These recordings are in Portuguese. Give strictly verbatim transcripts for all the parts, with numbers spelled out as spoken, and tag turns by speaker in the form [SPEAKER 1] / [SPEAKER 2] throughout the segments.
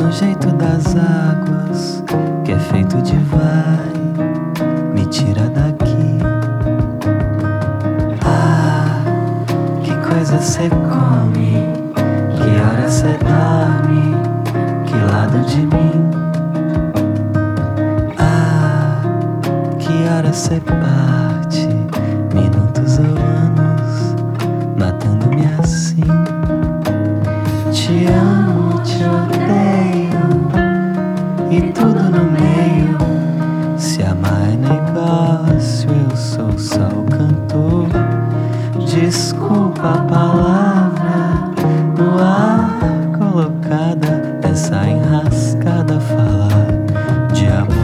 [SPEAKER 1] no jeito das águas, que é feito de vai, me tira daqui. Ah, que coisa cê come, que hora cê dorme, que lado de mim. Ah, que hora cê parte, minutos ou anos, matando-me assim. Te amo, te odeio, e tudo no meio. Se amar é negócio, eu sou só o cantor. Desculpa a palavra no ar colocada, essa enrascada falar de amor.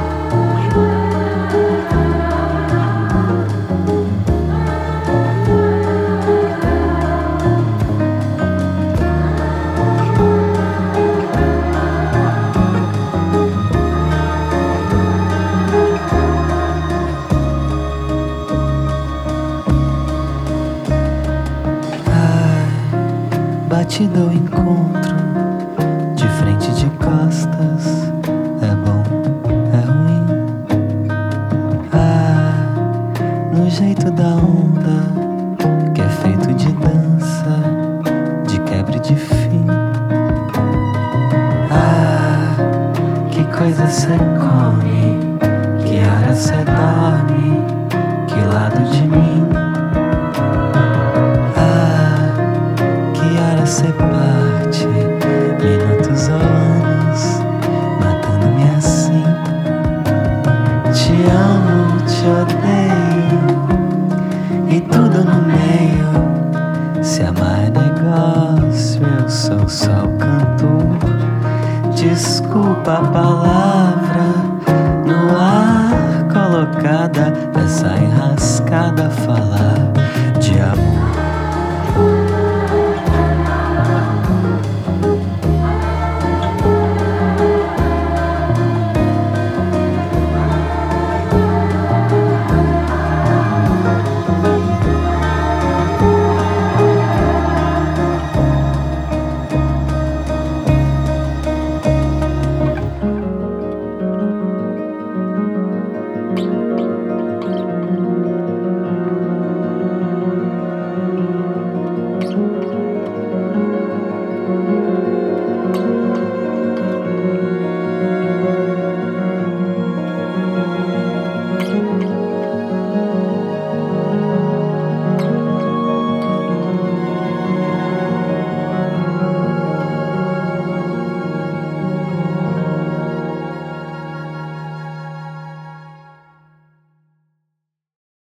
[SPEAKER 1] Batida ao encontro, de frente de costas, é bom, é ruim. Ah, no jeito da onda, que é feito de dança, de quebra e de fim. Ah, que coisa cê come, que hora cê dorme, que lado de mim. Cê parte, minutos ou anos, matando-me assim. Te amo, te odeio, e tudo no meio. Se amar é negócio, eu sou só o cantor. Desculpa a palavra no ar colocada, essa enrascada falar de amor.